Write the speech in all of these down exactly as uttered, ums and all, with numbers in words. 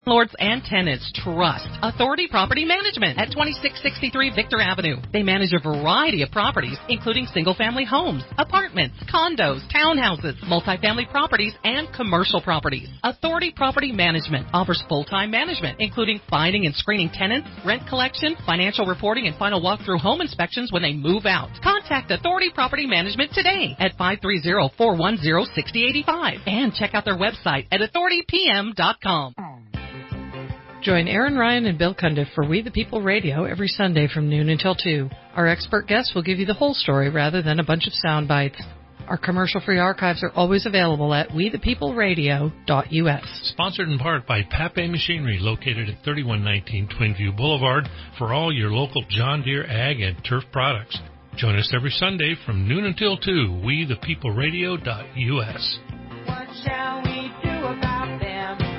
Landlords and tenants trust Authority Property Management at twenty-six sixty-three Victor Avenue. They manage a variety of properties, including single-family homes, apartments, condos, townhouses, multifamily properties, and commercial properties. Authority Property Management offers full-time management, including finding and screening tenants, rent collection, financial reporting, and final walkthrough home inspections when they move out. Contact Authority Property Management today at five three zero, four one zero, six zero eight five and check out their website at authority p m dot com. Join Aaron Ryan and Bill Cundiff for We the People Radio every Sunday from noon until two. Our expert guests will give you the whole story rather than a bunch of sound bites. Our commercial-free archives are always available at we the people radio dot u s. Sponsored in part by Pape Machinery, located at thirty-one nineteen Twinview Boulevard, for all your local John Deere ag and turf products. Join us every Sunday from noon until two, we the people radio dot u s. What shall we do about them?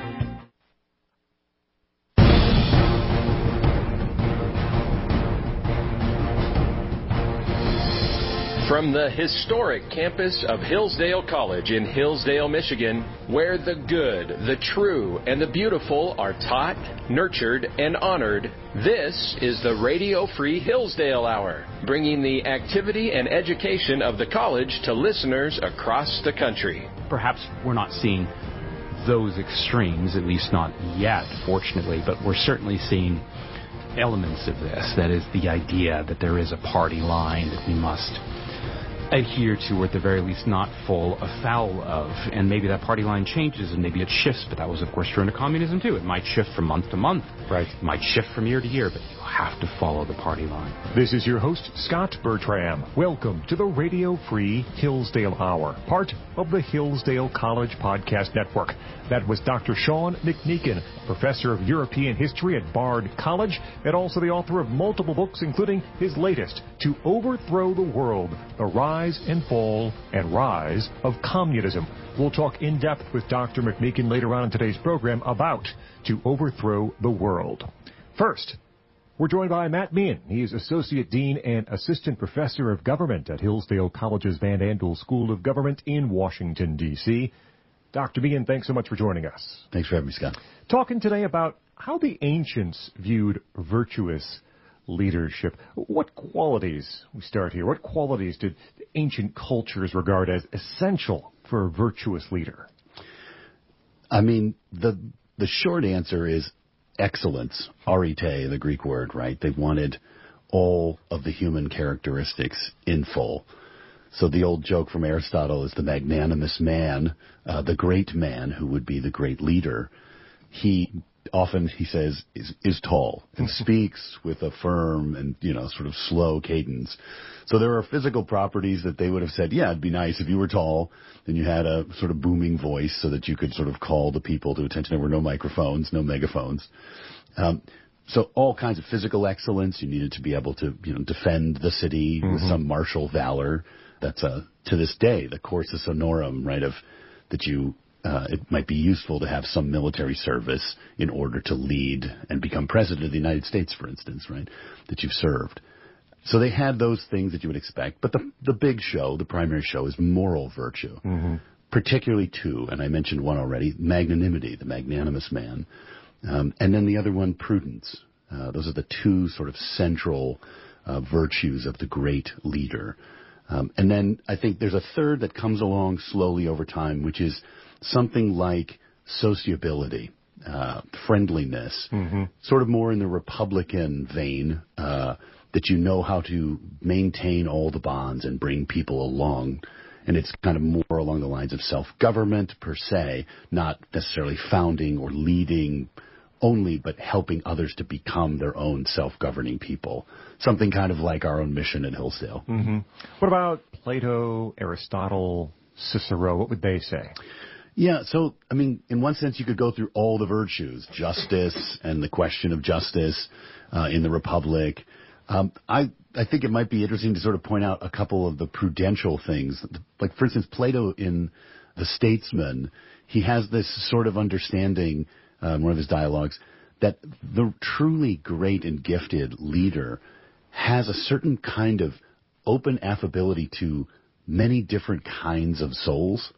From the historic campus of Hillsdale College in Hillsdale, Michigan, where the good, the true, and the beautiful are taught, nurtured, and honored, this is the Radio Free Hillsdale Hour, bringing the activity and education of the college to listeners across the country. Perhaps we're not seeing those extremes, at least not yet, fortunately, but we're certainly seeing elements of this. That is the idea that there is a party line that we must adhere to, or at the very least not fall afoul of. And maybe that party line changes and maybe it shifts, but that was, of course, true into communism, too. It might shift from month to month. Right. It might shift from year to year, but you have to follow the party line. This is your host, Scott Bertram. Welcome to the Radio Free Hillsdale Hour, part of the Hillsdale College Podcast Network. That was Doctor Sean McMeekin, professor of European history at Bard College, and also the author of multiple books, including his latest, To Overthrow the World, The Rise and Fall and Rise of Communism. We'll talk in depth with Doctor McMeekin later on in today's program about To Overthrow the World. First, we're joined by Matt Meehan. He is Associate Dean and Assistant Professor of Government at Hillsdale College's Van Andel School of Government in Washington, D C Doctor Meehan, thanks so much for joining us. Thanks for having me, Scott. Talking today about how the ancients viewed virtuous leadership. What qualities, we start here, what qualities did ancient cultures regard as essential for a virtuous leader? I mean, the the short answer is excellence, arete, the Greek word, right? They wanted all of the human characteristics in full. So the old joke from Aristotle is the magnanimous man, uh, the great man who would be the great leader. He often, he says, is, is tall and speaks with a firm and, you know, sort of slow cadence. So there are physical properties that they would have said, yeah, it'd be nice if you were tall and you had a sort of booming voice so that you could sort of call the people to attention. There were no microphones, no megaphones. Um, so all kinds of physical excellence. You needed to be able to, you know, defend the city mm-hmm. with some martial valor. That's, uh, to this day, the cursus honorum, right, of that you, uh, it might be useful to have some military service in order to lead and become president of the United States, for instance, right, that you've served. So they had those things that you would expect. But the, the big show, the primary show, is moral virtue, mm-hmm. particularly two, and I mentioned one already, magnanimity, the magnanimous man, um, and then the other one, prudence. Uh, those are the two sort of central uh, virtues of the great leader. Um, and then I think there's a third that comes along slowly over time, which is something like sociability, uh, friendliness, mm-hmm. sort of more in the Republican vein, uh, that you know how to maintain all the bonds and bring people along. And it's kind of more along the lines of self-government per se, not necessarily founding or leading only, but helping others to become their own self-governing people. Something kind of like our own mission at Hillsdale. Mm-hmm. What about Plato, Aristotle, Cicero? What would they say? Yeah, so, I mean, in one sense, you could go through all the virtues, justice and the question of justice uh, in the Republic. Um, I, I think it might be interesting to sort of point out a couple of the prudential things. Like, for instance, Plato in The Statesman, he has this sort of understanding, uh, in one of his dialogues, that the truly great and gifted leader has a certain kind of open affability to many different kinds of souls.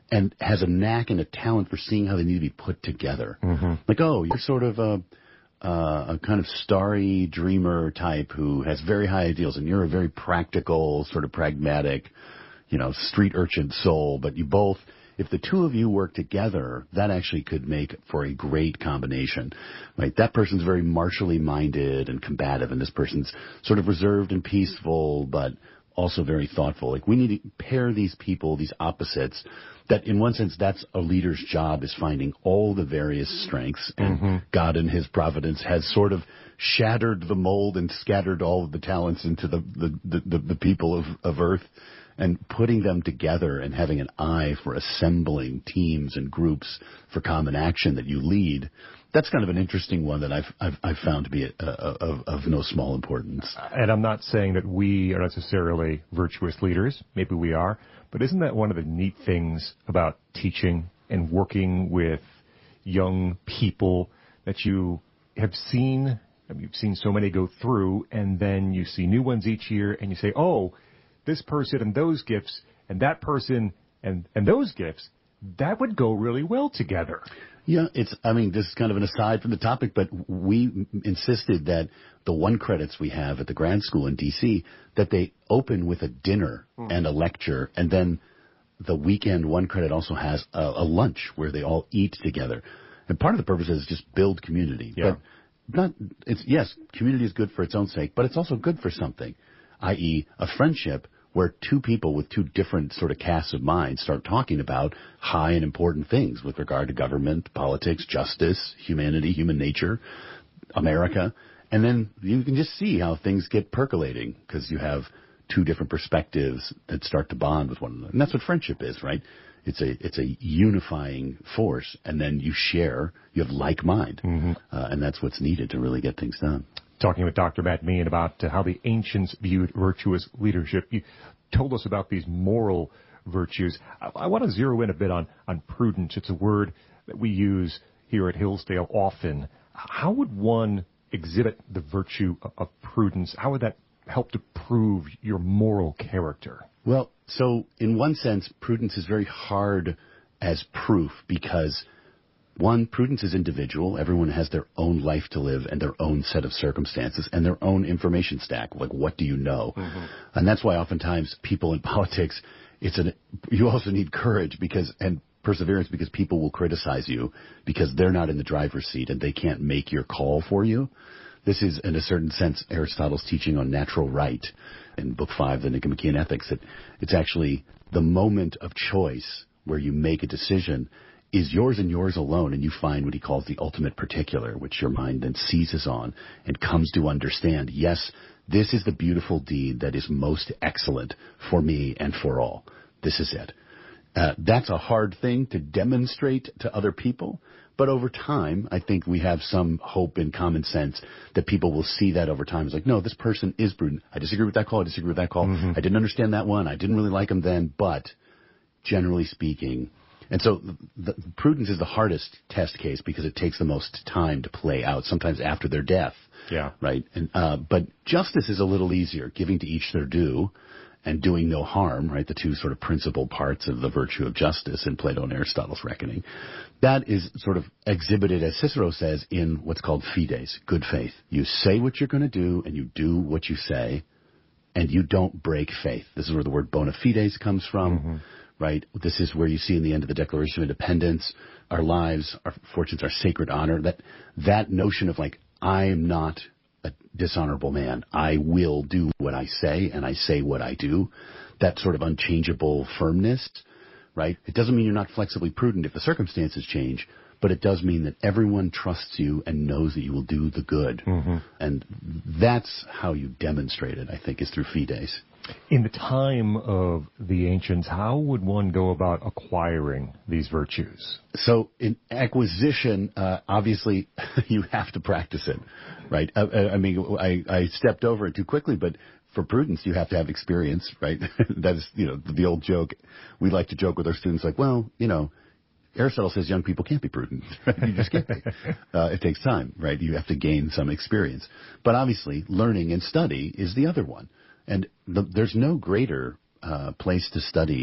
and has a knack and a talent for seeing how they need to be put together. Mm-hmm. Like, oh, you're sort of a, uh, a kind of starry dreamer type who has very high ideals, and you're a very practical, sort of pragmatic, you know, street urchin soul, but you both, if the two of you work together, that actually could make for a great combination, right? That person's very martially minded and combative, and this person's sort of reserved and peaceful, but also very thoughtful. Like, we need to pair these people, these opposites, that in one sense, that's a leader's job, is finding all the various strengths, and mm-hmm. God in his providence has sort of shattered the mold and scattered all of the talents into the, the, the, the, the people of, of Earth, and putting them together and having an eye for assembling teams and groups for common action that you lead. That's kind of an interesting one that I've I've, I've found to be a, a, of, of no small importance. And I'm not saying that we are necessarily virtuous leaders. Maybe we are. But isn't that one of the neat things about teaching and working with young people that you have seen? I mean, you've seen so many go through, and then you see new ones each year, and you say, oh, this person and those gifts and that person and, and those gifts, that would go really well together. Yeah, it's, I mean, this is kind of an aside from the topic, but we insisted that the one credits we have at the grad school in D C, that they open with a dinner mm. and a lecture, and then the weekend one credit also has a, a lunch where they all eat together. And part of the purpose is just build community. Yeah. But not, it's, yes, community is good for its own sake, but it's also good for something, that is a friendship where two people with two different sort of casts of mind start talking about high and important things with regard to government, politics, justice, humanity, human nature, America. And then you can just see how things get percolating because you have two different perspectives that start to bond with one another. And that's what friendship is, right? It's a it's a unifying force, and then you share, you have like mind, mm-hmm. uh, and that's what's needed to really get things done. Talking with Doctor Matt Meehan about uh, how the ancients viewed virtuous leadership. You told us about these moral virtues. I, I want to zero in a bit on, on prudence. It's a word that we use here at Hillsdale often. How would one exhibit the virtue of, of prudence? How would that help to prove your moral character? Well, so in one sense, prudence is very hard as proof because, one, prudence is individual. Everyone has their own life to live and their own set of circumstances and their own information stack. Like, what do you know? Mm-hmm. And that's why oftentimes people in politics, it's an, you also need courage because, and perseverance because people will criticize you because they're not in the driver's seat and they can't make your call for you. This is, in a certain sense, Aristotle's teaching on natural right in Book Five, the Nicomachean Ethics. That it's actually the moment of choice where you make a decision is yours and yours alone, and you find what he calls the ultimate particular, which your mind then seizes on and comes to understand, yes, this is the beautiful deed that is most excellent for me and for all. This is it. Uh, that's a hard thing to demonstrate to other people, but over time, I think we have some hope in common sense that people will see that over time. It's like, no, this person is prudent. I disagree with that call. I disagree with that call. Mm-hmm. I didn't understand that one. I didn't really like him then, but generally speaking. And so the, the prudence is the hardest test case because it takes the most time to play out, sometimes after their death. Yeah. Right. And, uh, but justice is a little easier, giving to each their due and doing no harm, right? The two sort of principal parts of the virtue of justice in Plato and Aristotle's reckoning. That is sort of exhibited, as Cicero says, in what's called fides, good faith. You say what you're going to do and you do what you say and you don't break faith. This is where the word bona fides comes from. Mm-hmm. Right? This is where you see in the end of the Declaration of Independence, our lives, our fortunes, our sacred honor, that that notion of like, I am not a dishonorable man. I will do what I say and I say what I do. That sort of unchangeable firmness, right? It doesn't mean you're not flexibly prudent if the circumstances change, but it does mean that everyone trusts you and knows that you will do the good. Mm-hmm. And that's how you demonstrate it, I think, is through fides. In the time of the ancients, how would one go about acquiring these virtues? So in acquisition, uh, obviously, you have to practice it, right? I, I mean, I, I stepped over it too quickly, but for prudence, you have to have experience, right? That is, you know, the old joke. We like to joke with our students like, well, you know, Aristotle says young people can't be prudent. Right? You just can't be. Uh, it takes time, right? You have to gain some experience. But obviously, learning and study is the other one. And the, there's no greater uh, place to study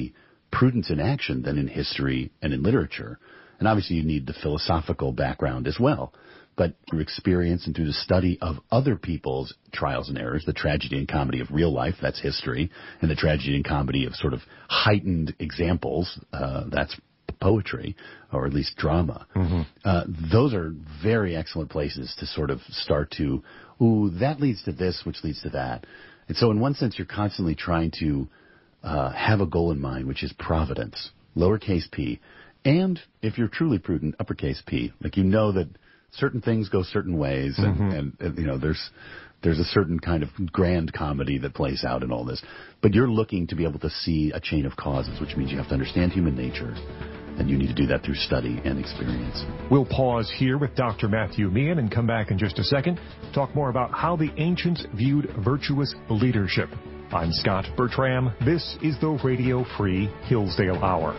prudence in action than in history and in literature. And obviously you need the philosophical background as well. But through experience and through the study of other people's trials and errors, the tragedy and comedy of real life, that's history, and the tragedy and comedy of sort of heightened examples, uh, that's poetry, or at least drama. Mm-hmm. Uh, those are very excellent places to sort of start to, ooh, that leads to this, which leads to that. And so in one sense, you're constantly trying to uh, have a goal in mind, which is providence, lowercase p, and if you're truly prudent, uppercase P. Like, you know that certain things go certain ways, and, mm-hmm. and, and you know there's there's a certain kind of grand comedy that plays out in all this. But you're looking to be able to see a chain of causes, which means you have to understand human nature, and you need to do that through study and experience. We'll pause here with Doctor Matthew Meehan and come back in just a second. Talk more about how the ancients viewed virtuous leadership. I'm Scott Bertram. This is the Radio Free Hillsdale Hour.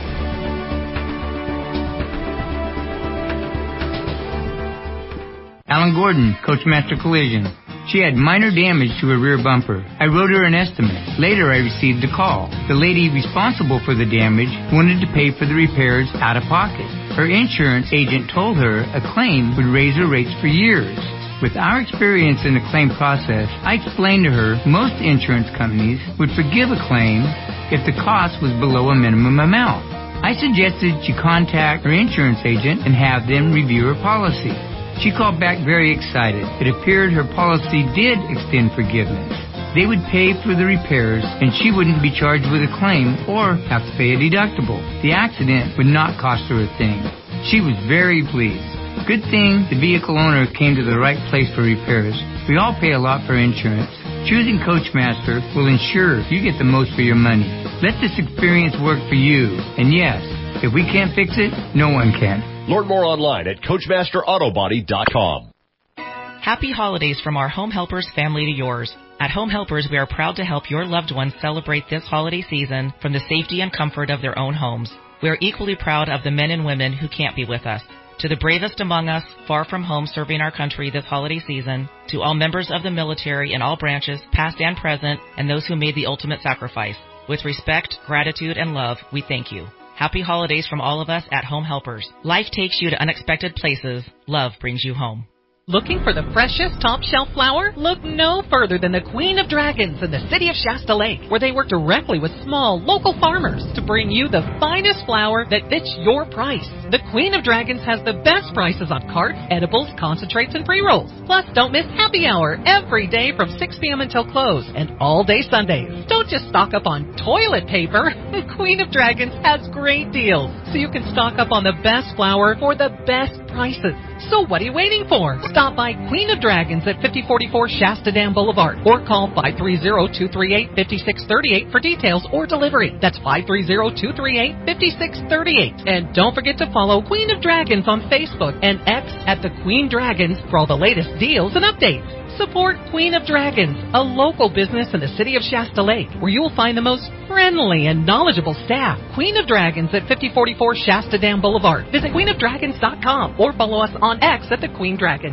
Alan Gordon, Coachmaster Collision. She had minor damage to her rear bumper. I wrote her an estimate. Later, I received a call. The lady responsible for the damage wanted to pay for the repairs out of pocket. Her insurance agent told her a claim would raise her rates for years. With our experience in the claim process, I explained to her most insurance companies would forgive a claim if the cost was below a minimum amount. I suggested she contact her insurance agent and have them review her policy. She called back very excited. It appeared her policy did extend forgiveness. They would pay for the repairs, and she wouldn't be charged with a claim or have to pay a deductible. The accident would not cost her a thing. She was very pleased. Good thing the vehicle owner came to the right place for repairs. We all pay a lot for insurance. Choosing Coachmaster will ensure you get the most for your money. Let this experience work for you. And yes, if we can't fix it, no one can. Learn more online at Coachmaster Auto Body dot com. Happy holidays from our Home Helpers family to yours. At Home Helpers, we are proud to help your loved ones celebrate this holiday season from the safety and comfort of their own homes. We are equally proud of the men and women who can't be with us. To the bravest among us, far from home serving our country this holiday season, to all members of the military in all branches, past and present, and those who made the ultimate sacrifice. With respect, gratitude, and love, we thank you. Happy holidays from all of us at Home Helpers. Life takes you to unexpected places. Love brings you home. Looking for the freshest top-shelf flour? Look no further than the Queen of Dragons in the city of Shasta Lake, where they work directly with small, local farmers to bring you the finest flour that fits your price. The Queen of Dragons has the best prices on carts, edibles, concentrates, and pre-rolls. Plus, don't miss happy hour every day from six p.m. until close, and all day Sundays. Don't just stock up on toilet paper. Queen of Dragons has great deals, so you can stock up on the best flour for the best prices. So what are you waiting for? Stop by Queen of Dragons at fifty forty-four Shasta Dam Boulevard or call five three zero, two three eight, five six three eight for details or delivery. That's five three zero, two three eight, five six three eight. And don't forget to follow Queen of Dragons on Facebook and X at the Queen Dragons for all the latest deals and updates. Support Queen of Dragons, a local business in the city of Shasta Lake, where you will find the most friendly and knowledgeable staff. Queen of Dragons at fifty forty-four Shasta Dam Boulevard. Visit queen of dragons dot com or follow us on X at the Queen Dragons.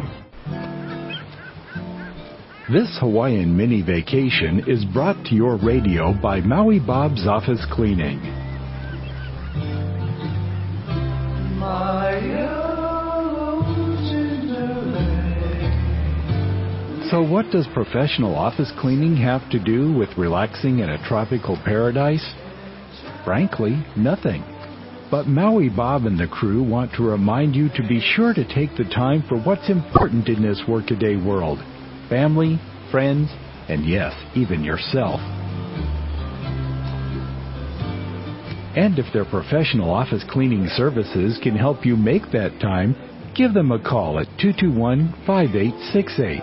This Hawaiian mini vacation is brought to your radio by Maui Bob's Office Cleaning. So what does professional office cleaning have to do with relaxing in a tropical paradise? Frankly, nothing. But Maui Bob and the crew want to remind you to be sure to take the time for what's important in this workaday world. Family, friends, and yes, even yourself. And if their professional office cleaning services can help you make that time, give them a call at two two one, five eight six eight.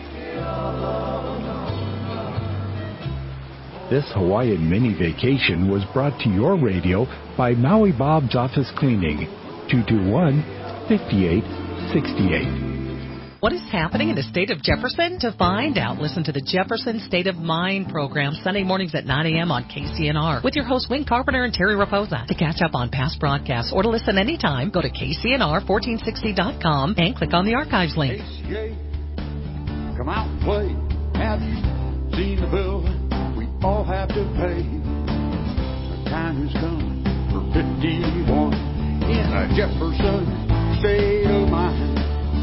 This Hawaiian mini vacation was brought to your radio by Maui Bob's Office Cleaning, two two one, five eight six eight. What is happening in the state of Jefferson? To find out, listen to the Jefferson State of Mind program Sunday mornings at nine a.m. on K C N R with your hosts Wing Carpenter and Terry Raposa. To catch up on past broadcasts or to listen anytime, go to K C N R fourteen sixty dot com and click on the archives link. K C A, come out and play. Have you seen the bill we all have to pay? time has come for fifty-one in a Jefferson state of mind.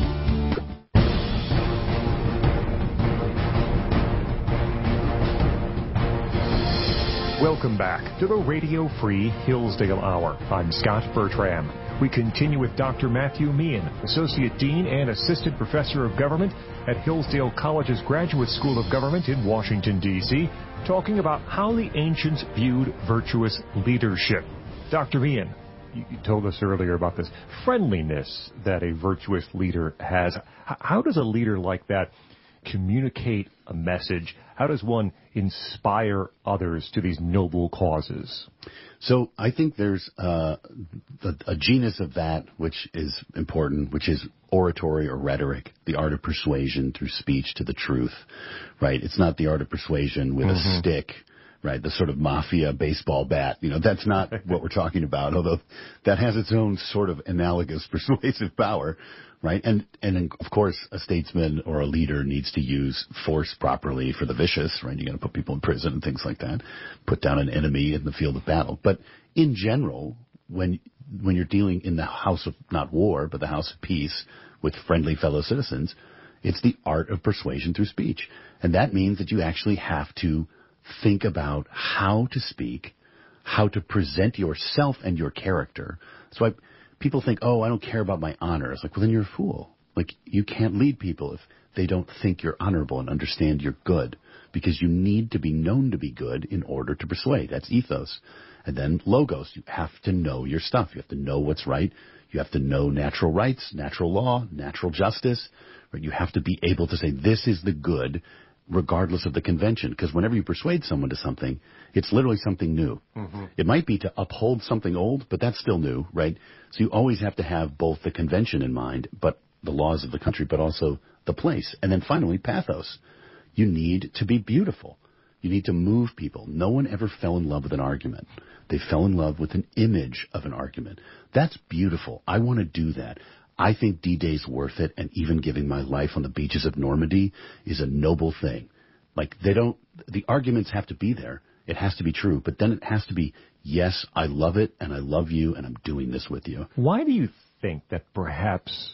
Welcome back to the Radio Free Hillsdale Hour. I'm Scott Bertram. We continue with Doctor Matthew Meehan, Associate Dean and Assistant Professor of Government at Hillsdale College's Graduate School of Government in Washington, D C, talking about how the ancients viewed virtuous leadership. Doctor Meehan, you told us earlier about this friendliness that a virtuous leader has. How does a leader like that communicate a message? How does one inspire others to these noble causes? So I think there's uh, a, a genus of that which is important, which is oratory or rhetoric, the art of persuasion through speech to the truth, right? It's not the art of persuasion with mm-hmm. a stick, right? The sort of mafia baseball bat. You know, that's not what we're talking about, although that has its own sort of analogous persuasive power, right? And, and of course, a statesman or a leader needs to use force properly for the vicious, right? You're going to put people in prison and things like that, put down an enemy in the field of battle. But in general, when, when you're dealing in the house of, not war, but the house of peace with friendly fellow citizens, it's the art of persuasion through speech. And that means that you actually have to think about how to speak, how to present yourself and your character. So I, people think, oh, I don't care about my honor. It's like, well, then you're a fool. Like, you can't lead people if they don't think you're honorable and understand you're good, because you need to be known to be good in order to persuade. That's ethos. And then logos. You have to know your stuff. You have to know what's right. You have to know natural rights, natural law, natural justice. Right? You have to be able to say, this is the good, regardless of the convention. Because whenever you persuade someone to something, it's literally something new. Mm-hmm. It might be to uphold something old, but that's still new, right? So you always have to have both the convention in mind, but the laws of the country, but also the place. And then finally, pathos. You need to be beautiful. You need to move people. No one ever fell in love with an argument. They fell in love with an image of an argument. That's beautiful. I want to do that. I think D-Day's worth it, and even giving my life on the beaches of Normandy is a noble thing. Like, they don't, the arguments have to be there. It has to be true, but then it has to be, yes, I love it, and I love you, and I'm doing this with you. Why do you think that perhaps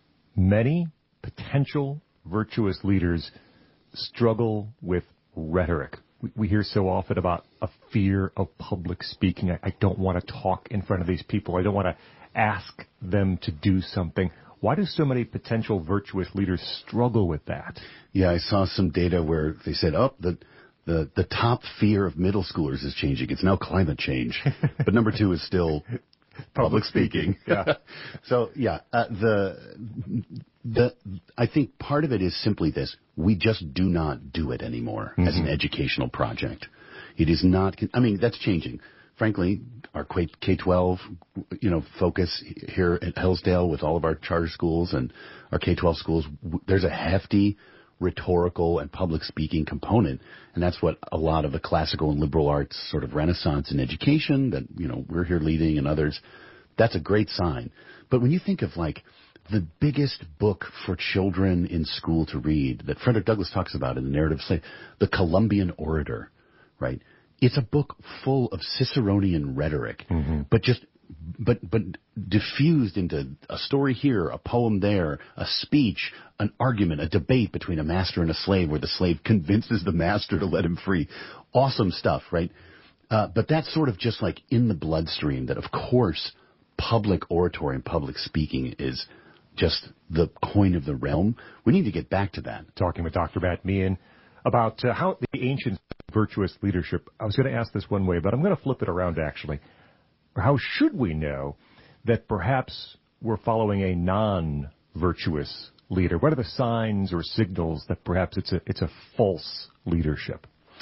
many potential virtuous leaders struggle with rhetoric? We, we hear so often about a fear of public speaking. I, I don't want to talk in front of these people. I don't want to ask them to do something. Why do so many potential virtuous leaders struggle with that? Yeah, I saw some data where they said, oh, the the, the top fear of middle schoolers is changing. It's now climate change. But number two is still public, public speaking. speaking. Yeah. So, yeah, uh, the the I think part of it is simply this. We just do not do it anymore mm-hmm. as an educational project. It is not, I mean, that's changing. Frankly, our K twelve, you know, focus here at Hillsdale with all of our charter schools and our K twelve schools, there's a hefty rhetorical and public speaking component. And that's what a lot of the classical and liberal arts sort of renaissance in education that, you know, we're here leading and others, that's a great sign. But when you think of like the biggest book for children in school to read that Frederick Douglass talks about in the narrative slave, The Columbian Orator, right? It's a book full of Ciceronian rhetoric, mm-hmm. but just, but, but diffused into a story here, a poem there, a speech, an argument, a debate between a master and a slave where the slave convinces the master to let him free. Awesome stuff, right? Uh, but that's sort of just like in the bloodstream that, of course, public oratory and public speaking is just the coin of the realm. We need to get back to that. Talking with Doctor Matt Meehan about uh, how the ancient virtuous leadership. I was going to ask this one way, but I'm going to flip it around, actually. How should we know that perhaps we're following a non-virtuous leader? What are the signs or signals that perhaps it's a it's a false leadership?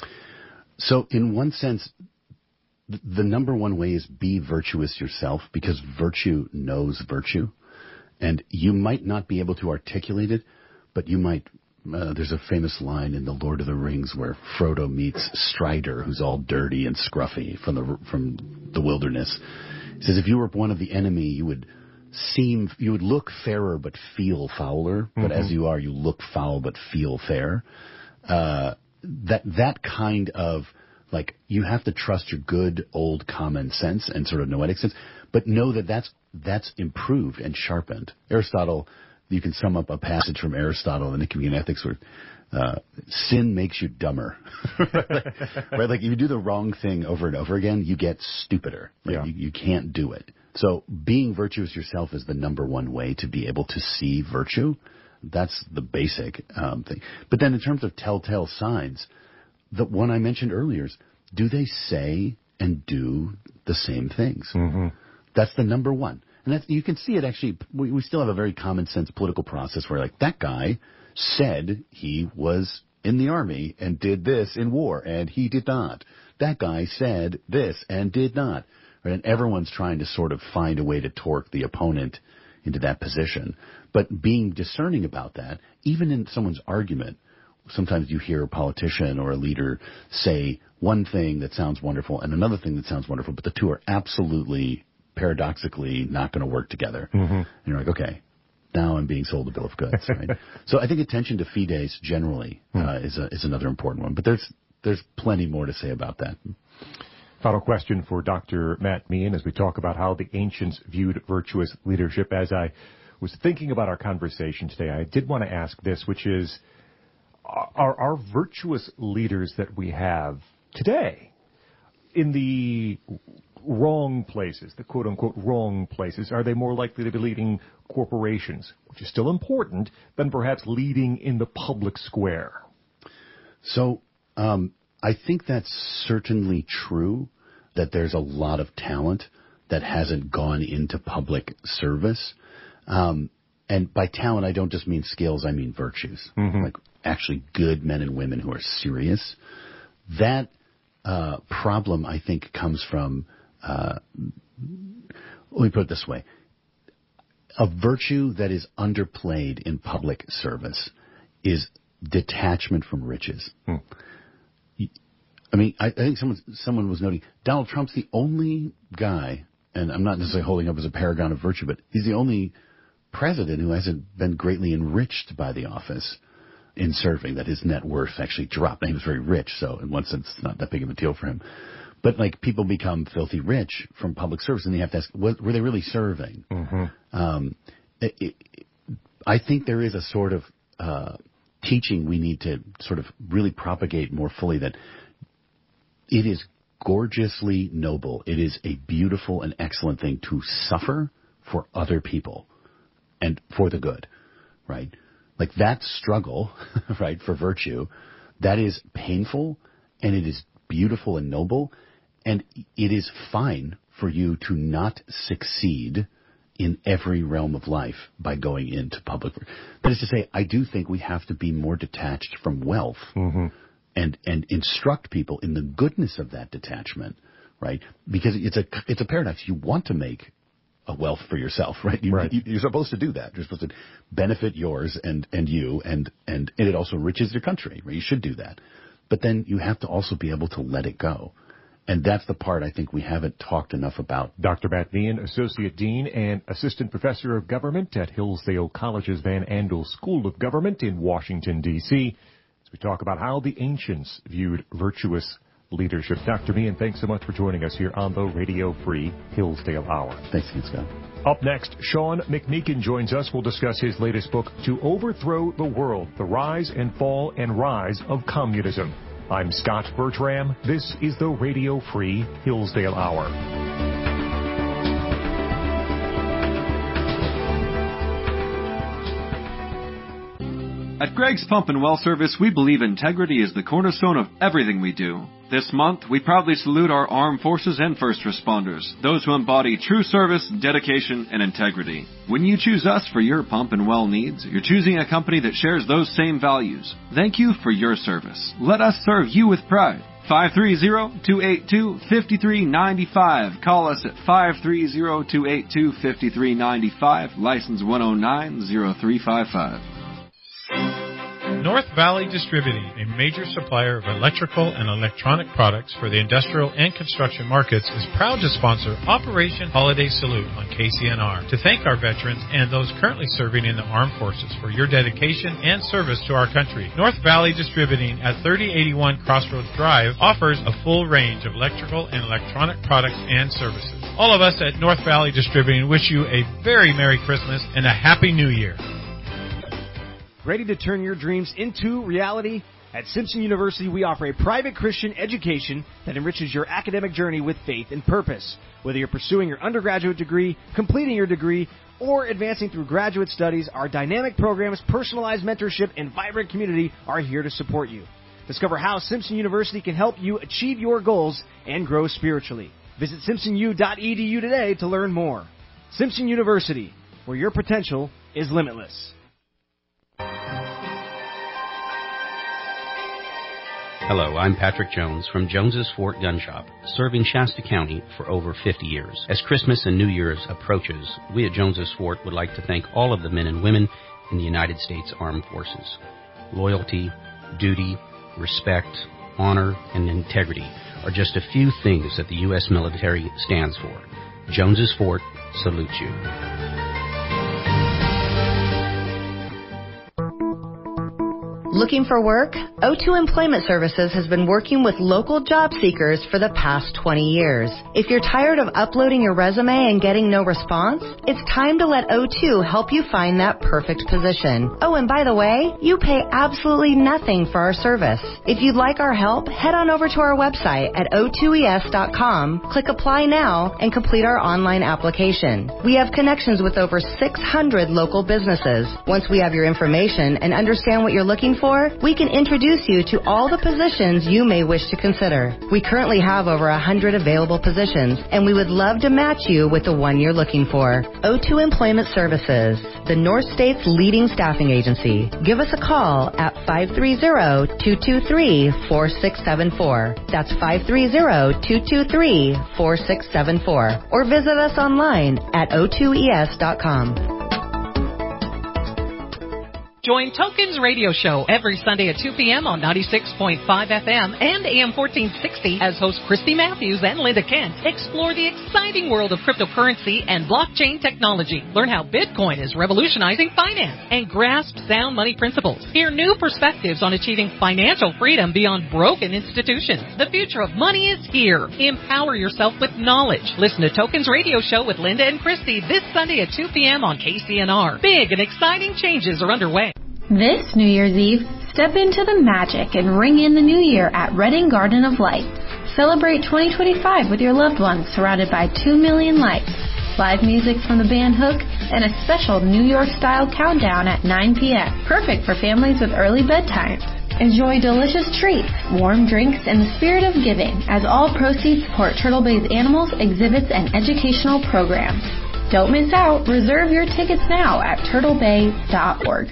So in one sense, the number one way is be virtuous yourself, because virtue knows virtue. And you might not be able to articulate it, but you might. Uh, there's a famous line in The Lord of the Rings where Frodo meets Strider, who's all dirty and scruffy from the from the wilderness. He says, if you were one of the enemy, you would seem, you would look fairer but feel fouler. Mm-hmm. But as you are, you look foul but feel fair. Uh, that that kind of Like, you have to trust your good old common sense and sort of noetic sense, but know that that's, that's improved and sharpened. Aristotle, you can sum up a passage from Aristotle in the Nicomachean Ethics where uh, sin makes you dumber. Right? Like, if you do the wrong thing over and over again, you get stupider. Right? Yeah. You, you can't do it. So being virtuous yourself is the number one way to be able to see virtue. That's the basic um, thing. But then in terms of telltale signs, the one I mentioned earlier is, do they say and do the same things? Mm-hmm. That's the number one. And that's, you can see it actually, we, we still have a very common sense political process where, like, that guy said he was in the army and did this in war, and he did not. That guy said this and did not. Right? And everyone's trying to sort of find a way to torque the opponent into that position. But being discerning about that, even in someone's argument, sometimes you hear a politician or a leader say one thing that sounds wonderful and another thing that sounds wonderful, but the two are absolutely, paradoxically, not going to work together. Mm-hmm. And you're like, okay, now I'm being sold a bill of goods. Right? So I think attention to fides generally uh, is a, is another important one. But there's there's plenty more to say about that. Final question for Doctor Matt Meehan as we talk about how the ancients viewed virtuous leadership. As I was thinking about our conversation today, I did want to ask this, which is, are our virtuous leaders that we have today in the wrong places, the quote-unquote wrong places, are they more likely to be leading corporations, which is still important, than perhaps leading in the public square? So um, I think that's certainly true, that there's a lot of talent that hasn't gone into public service. Um, and by talent, I don't just mean skills, I mean virtues. Mm-hmm. Like actually good men and women who are serious. That uh, problem, I think, comes from, uh, let me put it this way. A virtue that is underplayed in public service is detachment from riches. Hmm. I mean, I, I think someone someone was noting Donald Trump's the only guy, and I'm not necessarily holding up as a paragon of virtue, but he's the only president who hasn't been greatly enriched by the office in serving, that his net worth actually dropped. Now, he was very rich, so in one sense, it's not that big of a deal for him. But, like, people become filthy rich from public service, and you have to ask, were they really serving? Mm-hmm. Um, it, it, I think there is a sort of uh, teaching we need to sort of really propagate more fully, that it is gorgeously noble. It is a beautiful and excellent thing to suffer for other people and for the good, right? Like that struggle, right, for virtue, that is painful and it is beautiful and noble, and it is fine for you to not succeed in every realm of life by going into public. That is to say, I do think we have to be more detached from wealth. Mm-hmm. And, and instruct people in the goodness of that detachment, right? Because it's a, it's a paradox. You want to make a wealth for yourself, right? You, right. You, you're supposed to do that. You're supposed to benefit yours and, and you, and, and, and it also enriches your country, right? You should do that. But then you have to also be able to let it go. And that's the part I think we haven't talked enough about. Doctor Matt Meehan, Associate Dean and Assistant Professor of Government at Hillsdale College's Van Andel School of Government in Washington, D C, as we talk about how the ancients viewed virtuous leadership. Doctor Meehan, thanks so much for joining us here on the Radio Free Hillsdale Hour. Thanks, Scott. Up next, Sean McMeekin joins us. We'll discuss his latest book, To Overthrow the World, The Rise and Fall and Rise of Communism. I'm Scott Bertram. This is the Radio Free Hillsdale Hour. At Greg's Pump and Well Service, we believe integrity is the cornerstone of everything we do. This month, we proudly salute our armed forces and first responders, those who embody true service, dedication, and integrity. When you choose us for your pump and well needs, you're choosing a company that shares those same values. Thank you for your service. Let us serve you with pride. five three zero, two eight two, five three nine five. Call us at five three zero, two eight two, five three nine five. License one oh nine, oh three five five. North Valley Distributing, a major supplier of electrical and electronic products for the industrial and construction markets, is proud to sponsor Operation Holiday Salute on K C N R to thank our veterans and those currently serving in the armed forces for your dedication and service to our country. North Valley Distributing at thirty eighty-one Crossroads Drive offers a full range of electrical and electronic products and services. All of us at North Valley Distributing wish you a very Merry Christmas and a Happy New Year. Ready to turn your dreams into reality? At Simpson University, we offer a private Christian education that enriches your academic journey with faith and purpose. Whether you're pursuing your undergraduate degree, completing your degree, or advancing through graduate studies, our dynamic programs, personalized mentorship, and vibrant community are here to support you. Discover how Simpson University can help you achieve your goals and grow spiritually. Visit simpson u dot e d u today to learn more. Simpson University, where your potential is limitless. Hello, I'm Patrick Jones from Jones's Fort Gun Shop, serving Shasta County for over fifty years. As Christmas and New Year's approaches, we at Jones's Fort would like to thank all of the men and women in the United States Armed Forces. Loyalty, duty, respect, honor, and integrity are just a few things that the U S military stands for. Jones's Fort salutes you. Looking for work? O two Employment Services has been working with local job seekers for the past twenty years. If you're tired of uploading your resume and getting no response, it's time to let O two help you find that perfect position. Oh, and by the way, you pay absolutely nothing for our service. If you'd like our help, head on over to our website at o two e s dot com, click Apply Now, and complete our online application. We have connections with over six hundred local businesses. Once we have your information and understand what you're looking for, we can introduce you to all the positions you may wish to consider. We currently have over one hundred available positions, and we would love to match you with the one you're looking for. O two Employment Services, the North State's leading staffing agency. Give us a call at five three zero, two two three, four six seven four. That's five three zero, two two three, four six seven four. Or visit us online at o two e s dot com. Join Tokens Radio Show every Sunday at two p.m. on ninety-six point five F M and A M fourteen sixty as hosts Christy Matthews and Linda Kent explore the exciting world of cryptocurrency and blockchain technology. Learn how Bitcoin is revolutionizing finance and grasp sound money principles. Hear new perspectives on achieving financial freedom beyond broken institutions. The future of money is here. Empower yourself with knowledge. Listen to Tokens Radio Show with Linda and Christy this Sunday at two p.m. on K C N R. Big and exciting changes are underway. This New Year's Eve, step into the magic and ring in the new year at Redding Garden of Lights. Celebrate twenty twenty-five with your loved ones surrounded by two million lights, live music from the band Hook, and a special New York-style countdown at nine p.m. Perfect for families with early bedtimes. Enjoy delicious treats, warm drinks, and the spirit of giving as all proceeds support Turtle Bay's animals, exhibits, and educational programs. Don't miss out. Reserve your tickets now at turtle bay dot org.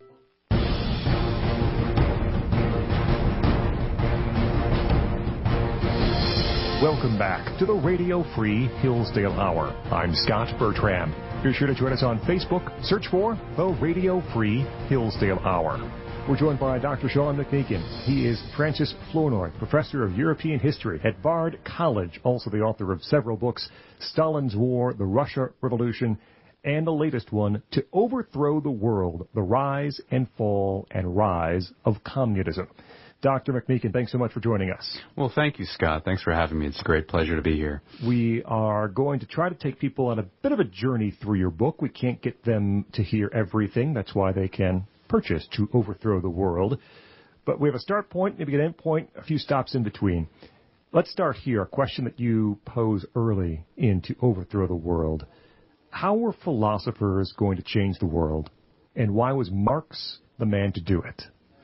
Welcome back to the Radio Free Hillsdale Hour. I'm Scott Bertram. Be sure to join us on Facebook. Search for the Radio Free Hillsdale Hour. We're joined by Doctor Sean McMeekin. He is Francis Flournoy, Professor of European History at Bard College, also the author of several books, Stalin's War, The Russia Revolution, and the latest one, To Overthrow the World, The Rise and Fall and Rise of Communism. Doctor McMeekin, thanks so much for joining us. Well, thank you, Scott. Thanks for having me. It's a great pleasure to be here. We are going to try to take people on a bit of a journey through your book. We can't get them to hear everything. That's why they can purchase To Overthrow the World. But we have a start point, maybe an end point, a few stops in between. Let's start here. A question that you pose early in To Overthrow the World. How were philosophers going to change the world? And why was Marx the man to do it?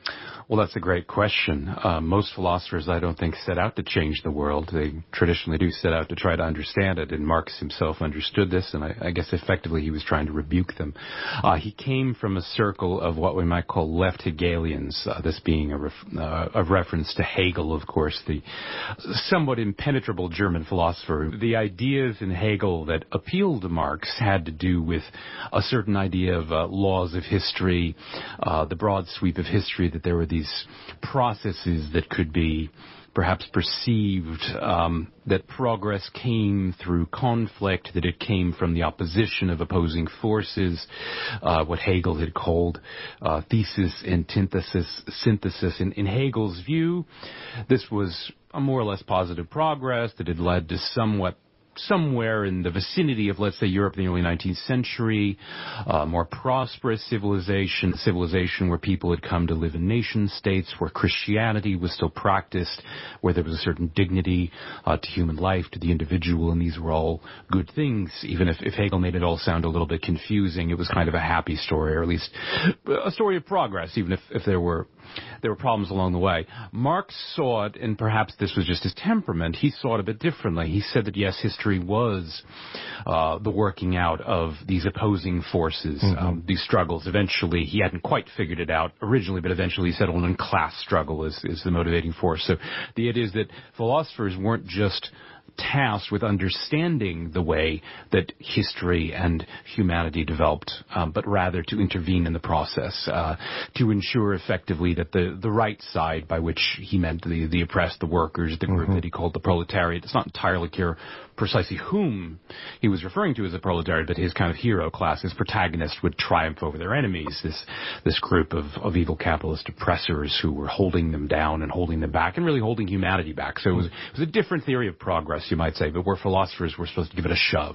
Well, that's a great question. Uh, most philosophers, I don't think, set out to change the world. They traditionally do set out to try to understand it, and Marx himself understood this, and I, I guess effectively he was trying to rebuke them. Uh, he came from a circle of what we might call left Hegelians, uh, this being a, ref, uh, a reference to Hegel, of course, the somewhat impenetrable German philosopher. The ideas in Hegel that appealed to Marx had to do with a certain idea of uh, laws of history, uh, the broad sweep of history, that there were these processes that could be perhaps perceived, um, that progress came through conflict, that it came from the opposition of opposing forces, uh, what Hegel had called uh, thesis, antithesis, synthesis. In, in Hegel's view, this was a more or less positive progress that had led to somewhat somewhere in the vicinity of, let's say, Europe in the early nineteenth century, uh, more prosperous civilization, civilization where people had come to live in nation states, where Christianity was still practiced, where there was a certain dignity uh, to human life, to the individual, and these were all good things. Even if, if Hegel made it all sound a little bit confusing, it was kind of a happy story, or at least a story of progress, even if, if there were there were problems along the way. Marx saw it, and perhaps this was just his temperament, he saw it a bit differently. He said that, yes, history was uh, the working out of these opposing forces, mm-hmm. um, these struggles. Eventually, he hadn't quite figured it out originally, but eventually he settled on class struggle as, as the motivating force. So the idea is that philosophers weren't just tasked with understanding the way that history and humanity developed, um, but rather to intervene in the process, uh, to ensure effectively that the, the right side, by which he meant the, the oppressed, the workers, the group mm-hmm. that he called the proletariat, it's not entirely clear precisely whom he was referring to as a proletariat, but his kind of hero class, his protagonist, would triumph over their enemies, this this group of, of evil capitalist oppressors who were holding them down and holding them back and really holding humanity back. So it was, it was a different theory of progress, you might say, but we're philosophers, we're supposed to give it a shove.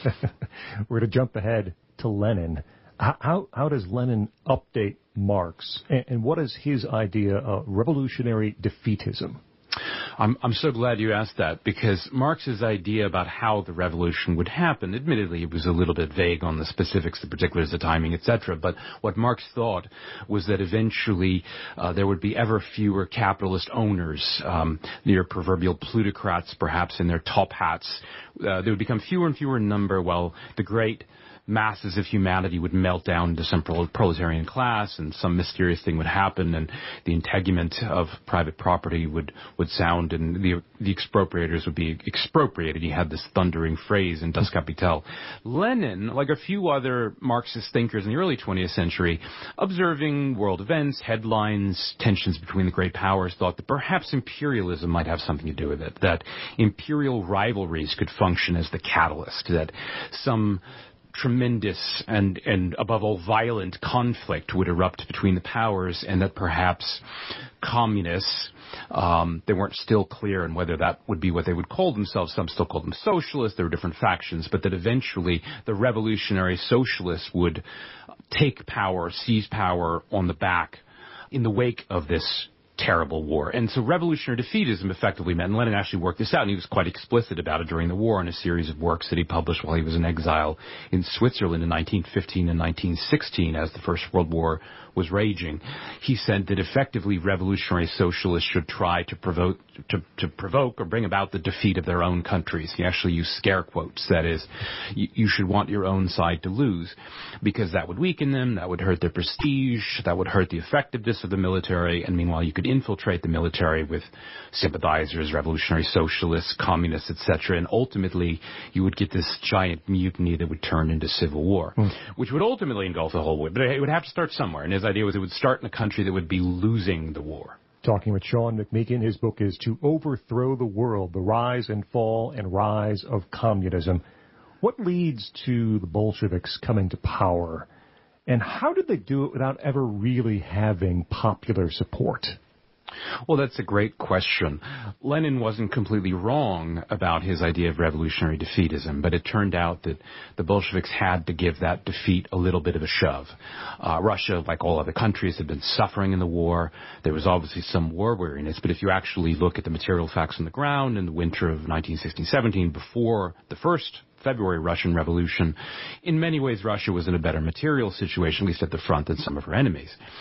We're to jump ahead to Lenin. How, how does Lenin update Marx, and, and what is his idea of revolutionary defeatism? I'm, I'm so glad you asked that, because Marx's idea about how the revolution would happen, admittedly it was a little bit vague on the specifics, the particulars, the timing, et cetera, but what Marx thought was that eventually uh, there would be ever fewer capitalist owners, um, near proverbial plutocrats perhaps in their top hats. Uh, they would become fewer and fewer in number, while the great masses of humanity would melt down into some proletarian class, and some mysterious thing would happen, and the integument of private property would, would sound, and the, the expropriators would be expropriated. He had this thundering phrase in Das Kapital. Lenin, like a few other Marxist thinkers in the early twentieth century, observing world events, headlines, tensions between the great powers, thought that perhaps imperialism might have something to do with it, that imperial rivalries could function as the catalyst, that some tremendous and, and above all violent conflict would erupt between the powers, and that perhaps communists, um, they weren't still clear on whether that would be what they would call themselves. Some still called them socialists. There were different factions, but that eventually the revolutionary socialists would take power, seize power on the back in the wake of this terrible war. And so revolutionary defeatism effectively meant, and Lenin actually worked this out, and he was quite explicit about it during the war in a series of works that he published while he was in exile in Switzerland in nineteen fifteen and nineteen sixteen as the First World War was raging. He said that effectively revolutionary socialists should try to provoke to, to provoke or bring about the defeat of their own countries. He actually used scare quotes. That is, you, you should want your own side to lose, because that would weaken them, that would hurt their prestige, that would hurt the effectiveness of the military, and meanwhile you could infiltrate the military with sympathizers, revolutionary socialists, communists, et cetera, and ultimately you would get this giant mutiny that would turn into civil war, mm. which would ultimately engulf the whole war. But it would have to start somewhere, and his idea was it would start in a country that would be losing the war. Talking with Sean McMeekin. His book is To Overthrow the World, The Rise and Fall and Rise of Communism. What leads to the Bolsheviks coming to power, and how did they do it without ever really having popular support? Well, that's a great question. Lenin wasn't completely wrong about his idea of revolutionary defeatism, but it turned out that the Bolsheviks had to give that defeat a little bit of a shove. Uh, Russia, like all other countries, had been suffering in the war. There was obviously some war weariness, but if you actually look at the material facts on the ground in the winter of nineteen sixteen seventeen, before the first February Russian Revolution, in many ways Russia was in a better material situation, at least at the front, than some of her enemies.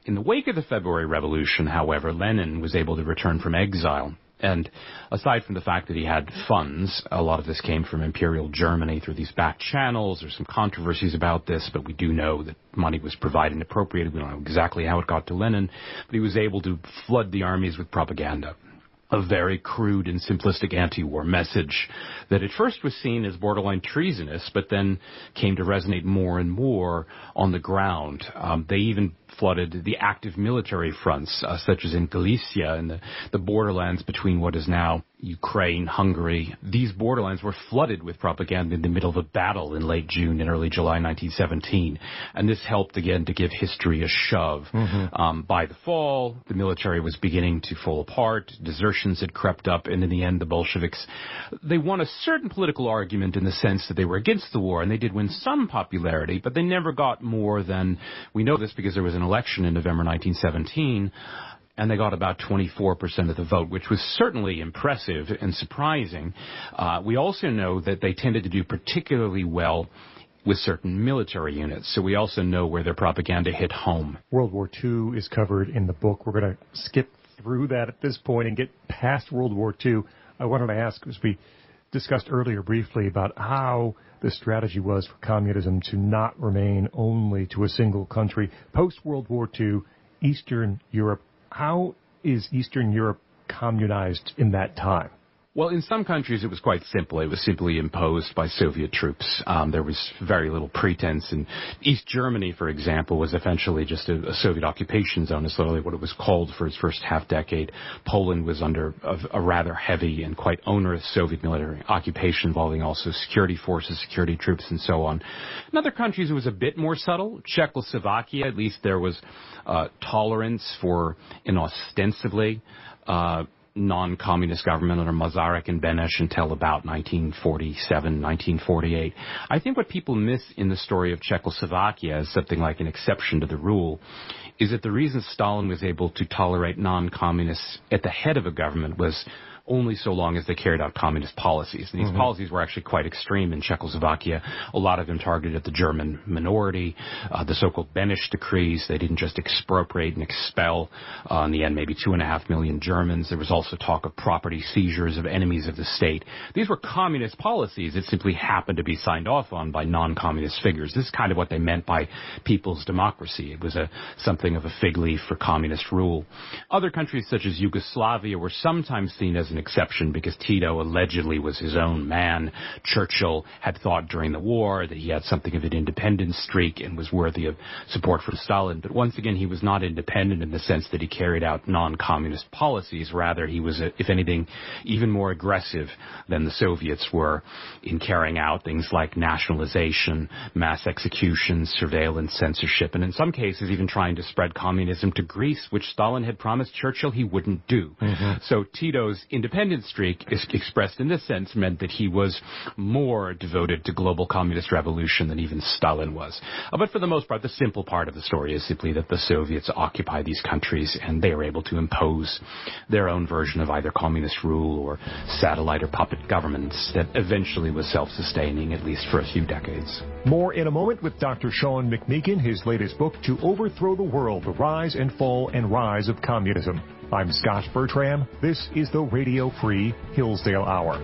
In the wake of the February Revolution, however, Lenin was able to return from exile. And aside from the fact that he had funds, a lot of this came from Imperial Germany through these back channels. There's some controversies about this, but we do know that money was provided and appropriated. We don't know exactly how it got to Lenin, but he was able to flood the armies with propaganda. A very crude and simplistic anti-war message that at first was seen as borderline treasonous, but then came to resonate more and more on the ground. Um, they even flooded the active military fronts, uh, such as in Galicia and the, the borderlands between what is now Ukraine, Hungary. These borderlands were flooded with propaganda in the middle of a battle in late June and early July nineteen seventeen. And this helped, again, to give history a shove. Mm-hmm. Um, by the fall, the military was beginning to fall apart. Desertions had crept up. And in the end, the Bolsheviks, they won a certain political argument in the sense that they were against the war. And they did win some popularity, but they never got more than, we know this because there was an election in November nineteen seventeen, and they got about twenty-four percent of the vote, which was certainly impressive and surprising. Uh, we also know that they tended to do particularly well with certain military units, so we also know where their propaganda hit home. World War Two is covered in the book. We're going to skip through that at this point and get past World War Two. I wanted to ask, as we discussed earlier briefly, about how the strategy was for communism to not remain only to a single country. Post-World War Two, Eastern Europe, how is Eastern Europe communized in that time? Well, in some countries it was quite simple. It was simply imposed by Soviet troops. Um, there was very little pretense. And East Germany, for example, was essentially just a, a Soviet occupation zone. It's literally what it was called for its first half decade. Poland was under a, a rather heavy and quite onerous Soviet military occupation involving also security forces, security troops, and so on. In other countries it was a bit more subtle. Czechoslovakia, at least there was uh, tolerance for an ostensibly uh non-communist government under Masaryk and Beneš until about nineteen forty-seven, nineteen forty-eight. I think what people miss in the story of Czechoslovakia as something like an exception to the rule is that the reason Stalin was able to tolerate non-communists at the head of a government was only so long as they carried out communist policies. And these mm-hmm. policies were actually quite extreme in Czechoslovakia. A lot of them targeted the German minority, uh, the so-called Beneš decrees. They didn't just expropriate and expel, uh, in the end, maybe two and a half million Germans. There was also talk of property seizures of enemies of the state. These were communist policies that simply happened to be signed off on by non-communist figures. This is kind of what they meant by people's democracy. It was a something of a fig leaf for communist rule. Other countries such as Yugoslavia were sometimes seen as an exception because Tito allegedly was his own man. Churchill had thought during the war that he had something of an independent streak and was worthy of support from Stalin. But once again, he was not independent in the sense that he carried out non-communist policies. Rather, he was, if anything, even more aggressive than the Soviets were in carrying out things like nationalization, mass executions, surveillance, censorship, and in some cases even trying to spread communism to Greece, which Stalin had promised Churchill he wouldn't do. Mm-hmm. So Tito's independent streak, is expressed in this sense, meant that he was more devoted to global communist revolution than even Stalin was. Uh, but for the most part, the simple part of the story is simply that the Soviets occupy these countries and they are able to impose their own version of either communist rule or satellite or puppet governments that eventually was self-sustaining, at least for a few decades. More in a moment with Doctor Sean McMeekin, his latest book, To Overthrow the World, The Rise and Fall and Rise of Communism. I'm Scott Bertram. This is the Radio Free Hillsdale Hour.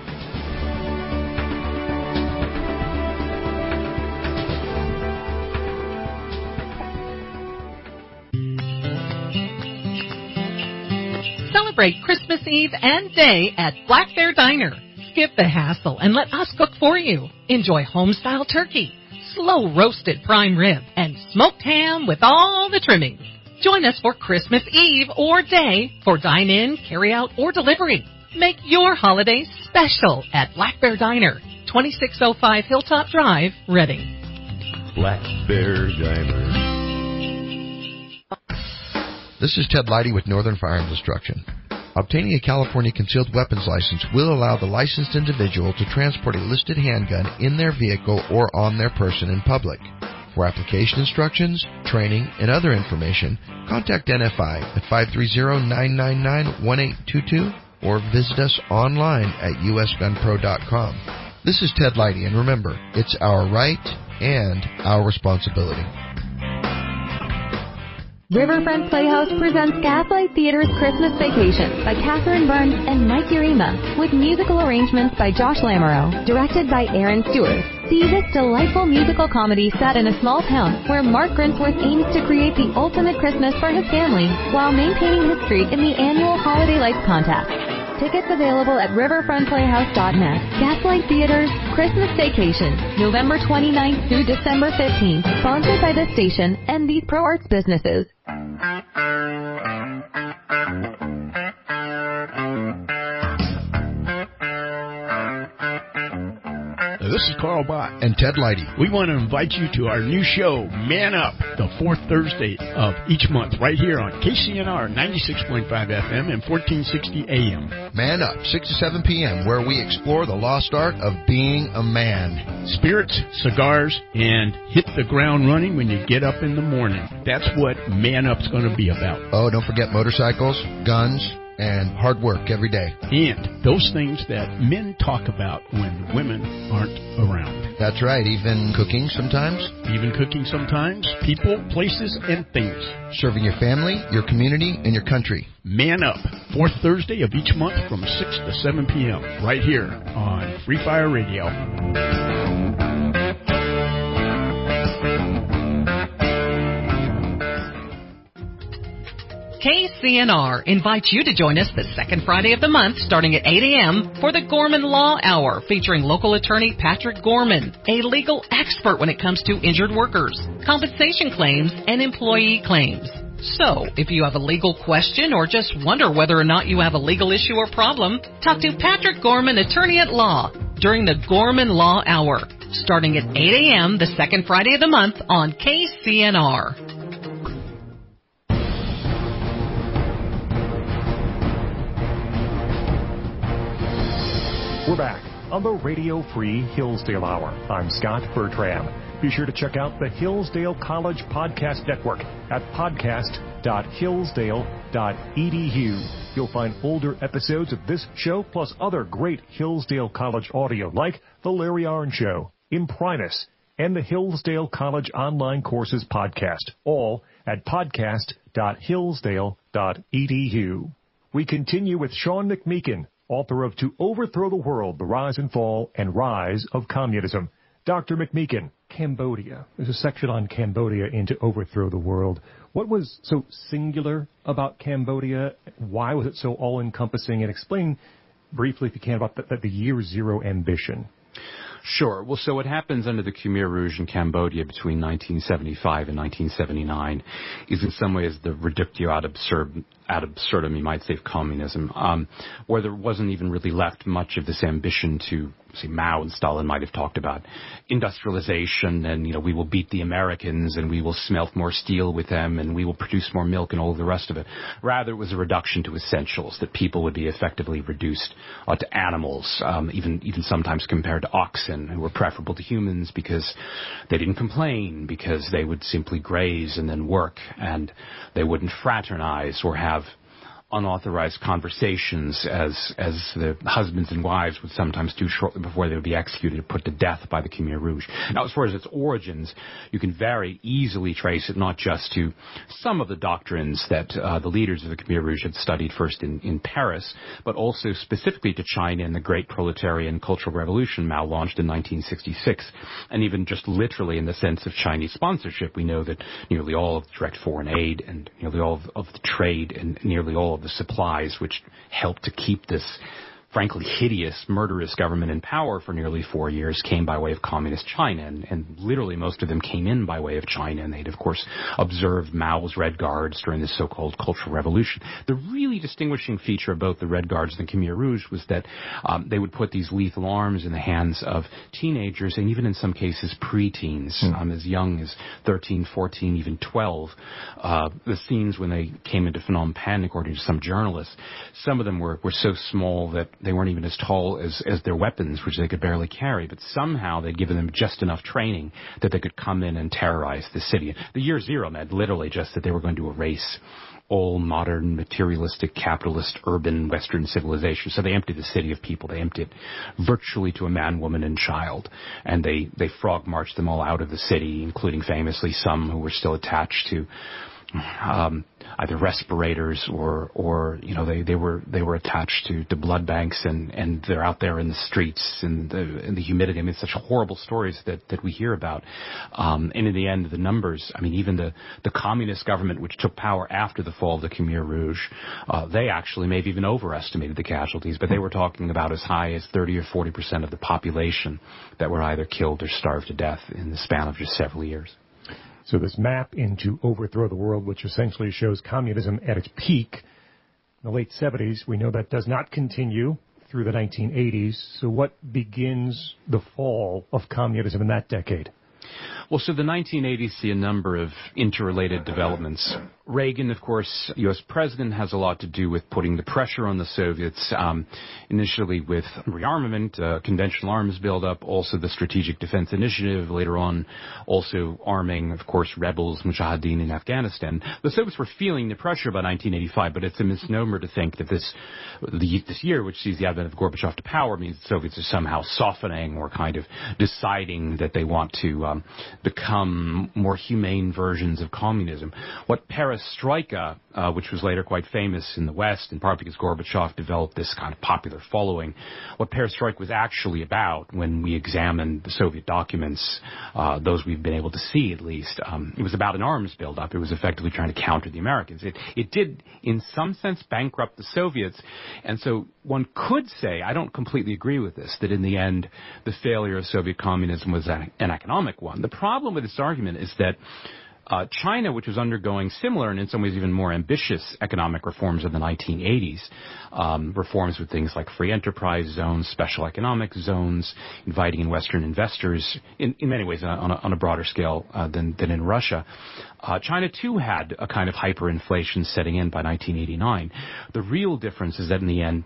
Celebrate Christmas Eve and Day at Black Bear Diner. Skip the hassle and let us cook for you. Enjoy home-style turkey, slow-roasted prime rib, and smoked ham with all the trimmings. Join us for Christmas Eve or Day for dine-in, carry-out, or delivery. Make your holidays special at Black Bear Diner, twenty-six oh five Hilltop Drive, Reading. Black Bear Diner. This is Ted Leidy with Northern Firearms Instruction. Obtaining a California concealed weapons license will allow the licensed individual to transport a listed handgun in their vehicle or on their person in public. For application instructions, training, and other information, contact N F I at five three zero, nine nine nine, one eight two two or visit us online at u s gun pro dot com. This is Ted Leidy, and remember, it's our right and our responsibility. Riverfront Playhouse presents Gaslight Theater's Christmas Vacation by Catherine Burns and Mike Urema, with musical arrangements by Josh Lamoureux, directed by Aaron Stewart. See this delightful musical comedy set in a small town where Mark Grinsworth aims to create the ultimate Christmas for his family while maintaining his streak in the annual Holiday Lights contest. Tickets available at riverfront playhouse dot net. Gaslight Theater's Christmas Vacation, November twenty-ninth through December fifteenth. Sponsored by this station and these pro arts businesses. This is Carl Bott and Ted Leidy. We want to invite you to our new show, Man Up, the fourth Thursday of each month, right here on K C N R ninety-six point five F M and fourteen sixty A M. Man Up, six to seven p.m., where we explore the lost art of being a man. Spirits, cigars, and hit the ground running when you get up in the morning. That's what Man Up's going to be about. Oh, don't forget motorcycles, guns, and hard work every day. And those things that men talk about when women aren't around. That's right, even cooking sometimes. Even cooking sometimes. People, places, and things. Serving your family, your community, and your country. Man Up, fourth Thursday of each month from six to seven p.m. right here on Free Fire Radio. K C N R invites you to join us the second Friday of the month starting at eight a.m. for the Gorman Law Hour featuring local attorney Patrick Gorman, a legal expert when it comes to injured workers, compensation claims, and employee claims. So, if you have a legal question or just wonder whether or not you have a legal issue or problem, talk to Patrick Gorman, attorney at law, during the Gorman Law Hour starting at eight a.m. the second Friday of the month on K C N R. We're back on the Radio Free Hillsdale Hour. I'm Scott Bertram. Be sure to check out the Hillsdale College Podcast Network at podcast dot hillsdale dot e d u. You'll find older episodes of this show plus other great Hillsdale College audio like The Larry Arnn Show, Imprimus, and the Hillsdale College Online Courses Podcast, all at podcast dot hillsdale dot e d u. We continue with Sean McMeekin, author of To Overthrow the World, The Rise and Fall and Rise of Communism. Doctor McMeekin, Cambodia. There's a section on Cambodia in To Overthrow the World. What was so singular about Cambodia? Why was it so all-encompassing? And explain briefly, if you can, about the, the year zero ambition. Sure. Well, so what happens under the Khmer Rouge in Cambodia between nineteen seventy-five and nineteen seventy-nine is in some ways the reductio ad absurd, ad absurdum, you might say, of communism, um, where there wasn't even really left much of this ambition to, say, Mao and Stalin might have talked about industrialization and, you know, we will beat the Americans and we will smelt more steel with them and we will produce more milk and all of the rest of it. Rather, it was a reduction to essentials, that people would be effectively reduced uh, to animals, um, even even sometimes compared to oxen, who were preferable to humans because they didn't complain, because they would simply graze and then work, and they wouldn't fraternize or have unauthorized conversations as as the husbands and wives would sometimes do shortly before they would be executed or put to death by the Khmer Rouge. Now, as far as its origins, you can very easily trace it not just to some of the doctrines that uh, the leaders of the Khmer Rouge had studied first in, in Paris, but also specifically to China and the Great Proletarian Cultural Revolution Mao launched in nineteen sixty-six. And even just literally in the sense of Chinese sponsorship, we know that nearly all of the direct foreign aid and nearly all of, of the trade and nearly all of the supplies which helped to keep this frankly hideous, murderous government in power for nearly four years came by way of communist China, and, and literally most of them came in by way of China, and they'd, of course, observed Mao's Red Guards during this so-called Cultural Revolution. The really distinguishing feature of both the Red Guards and the Khmer Rouge was that um, they would put these lethal arms in the hands of teenagers, and even in some cases preteens, mm. um, as young as thirteen, fourteen, even twelve. Uh, the scenes when they came into Phnom Penh, according to some journalists, some of them were, were so small that they weren't even as tall as, as their weapons, which they could barely carry. But somehow they'd given them just enough training that they could come in and terrorize the city. The year zero meant literally just that they were going to erase all modern, materialistic, capitalist, urban, Western civilization. So they emptied the city of people. They emptied it virtually to a man, woman, and child. And they, they frog marched them all out of the city, including famously some who were still attached to um, either respirators or, or you know, they, they were they were attached to, to blood banks, and, and they're out there in the streets in the in the humidity. I mean, it's such horrible stories that, that we hear about. Um, and in the end, the numbers. I mean, even the, the communist government, which took power after the fall of the Khmer Rouge, uh, they actually maybe even overestimated the casualties, but they were talking about as high as thirty or forty percent of the population that were either killed or starved to death in the span of just several years. So this map into Overthrow the World, which essentially shows communism at its peak in the late seventies, we know that does not continue through the nineteen eighties. So what begins the fall of communism in that decade? Well, so the nineteen eighties see a number of interrelated developments. Reagan, of course, U S president, has a lot to do with putting the pressure on the Soviets, um, initially with rearmament, uh, conventional arms buildup, also the Strategic Defense Initiative, later on also arming, of course, rebels, Mujahideen in Afghanistan. The Soviets were feeling the pressure by nineteen eighty-five, but it's a misnomer to think that this the, this year, which sees the advent of Gorbachev to power, means the Soviets are somehow softening or kind of deciding that they want to um, become more humane versions of communism. What perestroika, uh, which was later quite famous in the West, in part because Gorbachev developed this kind of popular following, what perestroika was actually about, when we examined the Soviet documents, uh, those we've been able to see at least, um, it was about an arms buildup. It was effectively trying to counter the Americans. It, it did, in some sense, bankrupt the Soviets, and so one could say, I don't completely agree with this, that in the end, the failure of Soviet communism was an, an economic one. The problem with this argument is that Uh, China, which was undergoing similar and in some ways even more ambitious economic reforms in the nineteen eighties, um, reforms with things like free enterprise zones, special economic zones, inviting in Western investors, in, in many ways on a, on a broader scale uh, than, than in Russia. Uh, China, too, had a kind of hyperinflation setting in by nineteen eighty-nine. The real difference is that in the end,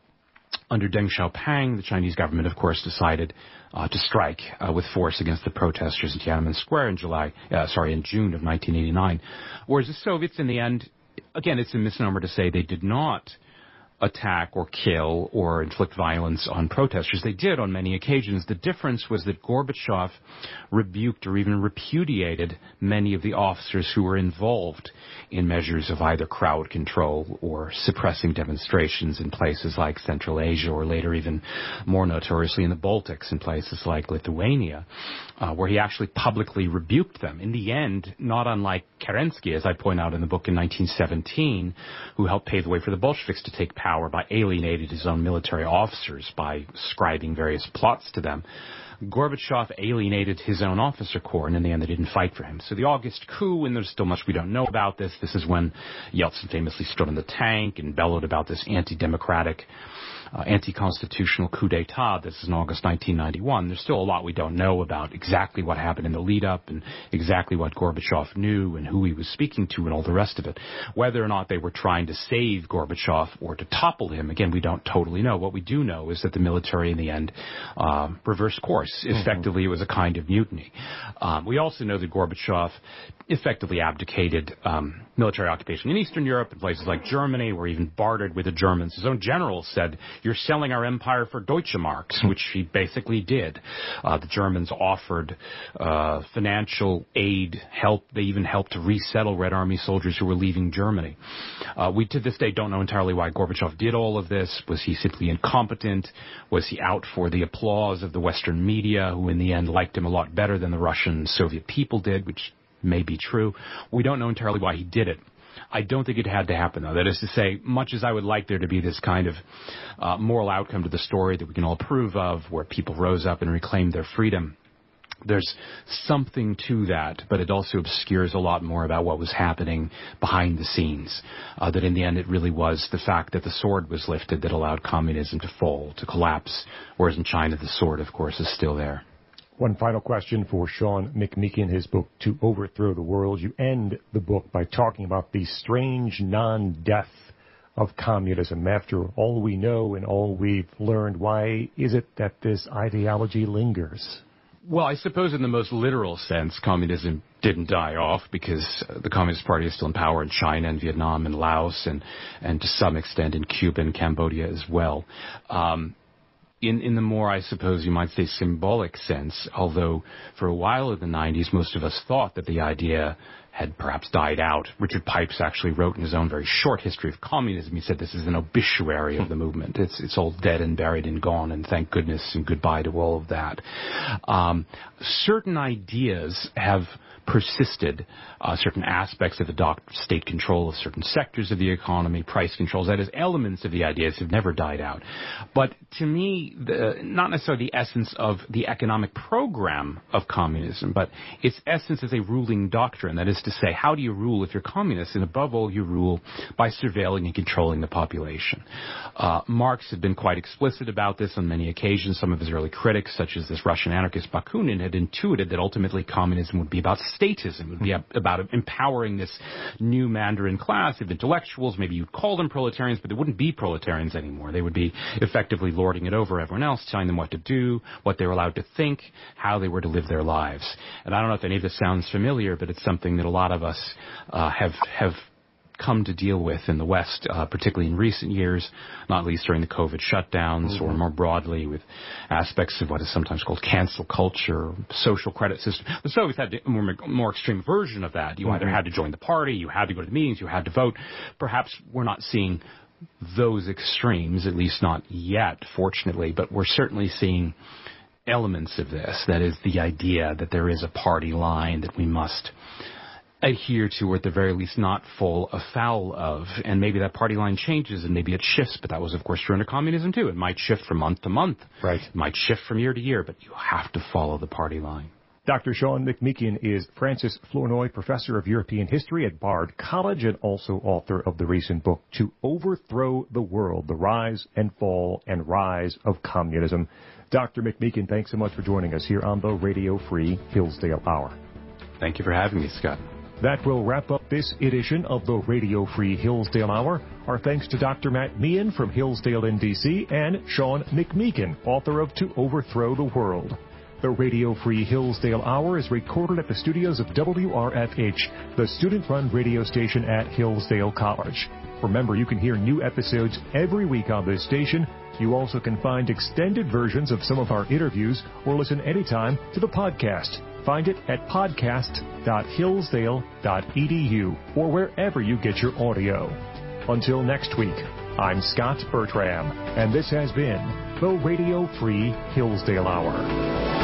under Deng Xiaoping, the Chinese government, of course, decided uh, to strike uh, with force against the protesters in Tiananmen Square in July, uh, sorry, in June of nineteen eighty-nine. Whereas the Soviets, in the end, again, it's a misnomer to say they did not attack or kill or inflict violence on protesters. They did on many occasions. The difference was that Gorbachev rebuked or even repudiated many of the officers who were involved in measures of either crowd control or suppressing demonstrations in places like Central Asia, or later even more notoriously in the Baltics, in places like Lithuania, uh, where he actually publicly rebuked them. In the end, not unlike Kerensky, as I point out in the book in nineteen seventeen, who helped pave the way for the Bolsheviks to take power by alienating his own military officers by scribing various plots to them. Gorbachev alienated his own officer corps, and in the end they didn't fight for him. So the August coup, and there's still much we don't know about this, this is when Yeltsin famously stood on the tank and bellowed about this anti-democratic, uh, anti-constitutional coup d'etat. This is in August nineteen ninety-one. There's still a lot we don't know about exactly what happened in the lead-up and exactly what Gorbachev knew and who he was speaking to and all the rest of it. Whether or not they were trying to save Gorbachev or to topple him, again, we don't totally know. What we do know is that the military, in the end, uh, reversed course. Effectively, mm-hmm. It was a kind of mutiny. Um, we also know that Gorbachev effectively abdicated um, military occupation in Eastern Europe, in places like Germany, where he even bartered with the Germans. His own general said, "You're selling our empire for Deutsche Marks," which he basically did. Uh, the Germans offered uh, financial aid, help. They even helped to resettle Red Army soldiers who were leaving Germany. Uh, we, to this day, don't know entirely why Gorbachev did all of this. Was he simply incompetent? Was he out for the applause of the Western media, who in the end liked him a lot better than the Russian Soviet people did, which may be true? We don't know entirely why he did it. I don't think it had to happen, though. That is to say, much as I would like there to be this kind of uh, moral outcome to the story that we can all approve of, where people rose up and reclaimed their freedom, there's something to that, but it also obscures a lot more about what was happening behind the scenes. Uh, that in the end, it really was the fact that the sword was lifted that allowed communism to fall, to collapse, whereas in China, the sword, of course, is still there. One final question for Sean McMeekin, his book, To Overthrow the World. You end the book by talking about the strange non-death of communism. After all we know and all we've learned, why is it that this ideology lingers? Well, I suppose in the most literal sense, communism didn't die off, because the Communist Party is still in power in China and Vietnam and Laos and, and to some extent in Cuba and Cambodia as well. Um, In, in the more, I suppose you might say, symbolic sense, although for a while in the nineties, most of us thought that the idea had perhaps died out. Richard Pipes actually wrote in his own very short history of communism, he said this is an obituary of the movement. It's it's all dead and buried and gone, and thank goodness and goodbye to all of that. Um, certain ideas have persisted, uh, certain aspects of the doc- state control of certain sectors of the economy, price controls, that is, elements of the ideas have never died out. But to me, the, not necessarily the essence of the economic program of communism, but its essence as a ruling doctrine. That is to say, how do you rule if you're communist? And above all, you rule by surveilling and controlling the population. Uh, Marx had been quite explicit about this on many occasions. Some of his early critics, such as this Russian anarchist Bakunin, had intuited that ultimately communism would be about statism. It would be about empowering this new Mandarin class of intellectuals. Maybe you'd call them proletarians, but they wouldn't be proletarians anymore. They would be effectively lording it over everyone else, telling them what to do, what they were allowed to think, how they were to live their lives. And I don't know if any of this sounds familiar, but it's something that a lot of us uh, have have come to deal with in the West, uh, particularly in recent years, not least during the COVID shutdowns, mm-hmm. or more broadly with aspects of what is sometimes called cancel culture, social credit system. The Soviets had a more, more extreme version of that. You mm-hmm. either had to join the party, you had to go to the meetings, you had to vote. Perhaps we're not seeing those extremes, at least not yet, fortunately, but we're certainly seeing elements of this. That is, the idea that there is a party line that we must adhere to, or at the very least not fall afoul of. And maybe that party line changes and maybe it shifts, but that was of course true under communism too. It might shift from month to month. Right. It might shift from year to year, but you have to follow the party line. Doctor Sean McMeekin is Francis Flournoy Professor of European History at Bard College and also author of the recent book, To Overthrow the World, The Rise and Fall and Rise of Communism. Doctor McMeekin, thanks so much for joining us here on the Radio Free Hillsdale Hour. Thank you for having me, Scott. That will wrap up this edition of the Radio Free Hillsdale Hour. Our thanks to Doctor Matt Meehan from Hillsdale, N D C, and Sean McMeekin, author of To Overthrow the World. The Radio Free Hillsdale Hour is recorded at the studios of W R F H, the student-run radio station at Hillsdale College. Remember, you can hear new episodes every week on this station. You also can find extended versions of some of our interviews or listen anytime to the podcast. Find it at podcast dot hillsdale dot e d u or wherever you get your audio. Until next week, I'm Scott Bertram, and this has been the Radio Free Hillsdale Hour.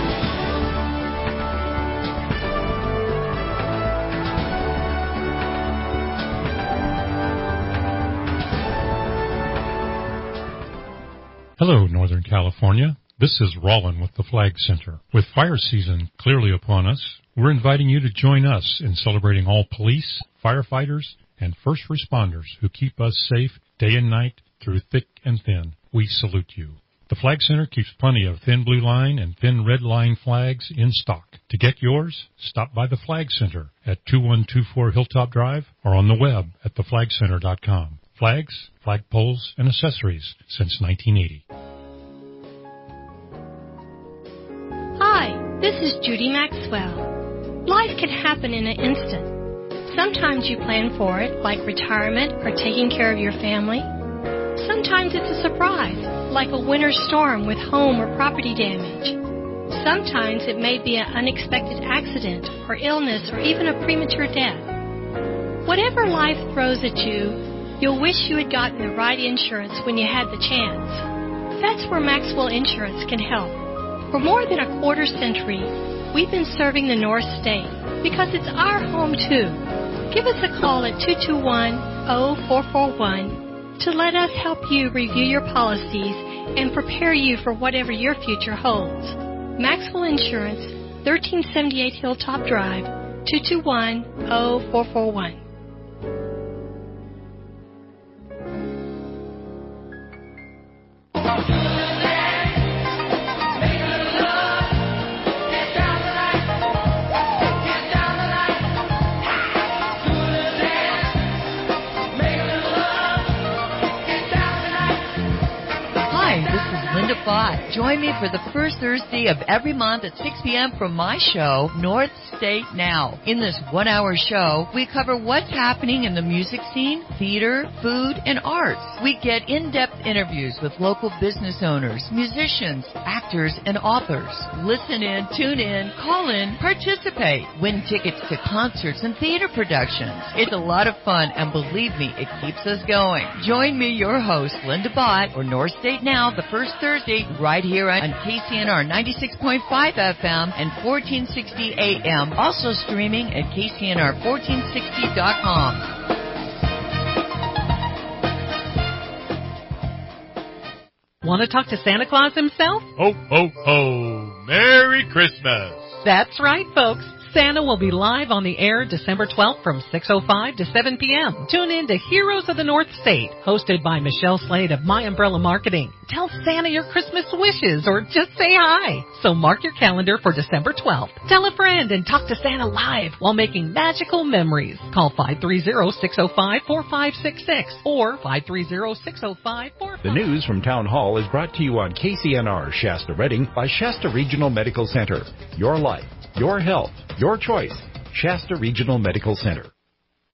Hello, Northern California. This is Rollin with the Flag Center. With fire season clearly upon us, we're inviting you to join us in celebrating all police, firefighters, and first responders who keep us safe day and night through thick and thin. We salute you. The Flag Center keeps plenty of thin blue line and thin red line flags in stock. To get yours, stop by the Flag Center at two one two four Hilltop Drive or on the web at the flag center dot com. Flags, flagpoles, and accessories since nineteen eighty. Hi, this is Judy Maxwell. Life can happen in an instant. Sometimes you plan for it, like retirement or taking care of your family. Sometimes it's a surprise, like a winter storm with home or property damage. Sometimes it may be an unexpected accident or illness or even a premature death. Whatever life throws at you, you'll wish you had gotten the right insurance when you had the chance. That's where Maxwell Insurance can help. For more than a quarter century, we've been serving the North State because it's our home too. Give us a call at two two one, zero four four one to let us help you review your policies and prepare you for whatever your future holds. Maxwell Insurance, thirteen seventy-eight Hilltop Drive, two two one, zero four four one. Linda Fott. Join me for the first Thursday of every month at six p.m. from my show, North State Now. In this one-hour show, we cover what's happening in the music scene, theater, food, and arts. We get in-depth interviews with local business owners, musicians, actors, and authors. Listen in, tune in, call in, participate, win tickets to concerts and theater productions. It's a lot of fun, and believe me, it keeps us going. Join me, your host, Linda Bott, for North State Now, the first Thursday, right here on K C N R ninety-six point five F M and fourteen sixty A M. Also streaming at K C N R fourteen sixty dot com. Want to talk to Santa Claus himself? Ho, ho, ho. Merry Christmas. That's right, folks. Santa will be live on the air December twelfth from six oh five to seven p.m. Tune in to Heroes of the North State, hosted by Michelle Slade of My Umbrella Marketing. Tell Santa your Christmas wishes or just say hi. So mark your calendar for December twelfth. Tell a friend and talk to Santa live while making magical memories. Call five three zero, six oh five, four five six six or five three zero, six oh five, four five six six. The news from Town Hall is brought to you on K C N R Shasta Redding by Shasta Regional Medical Center. Your life, your health, your choice. Shasta Regional Medical Center.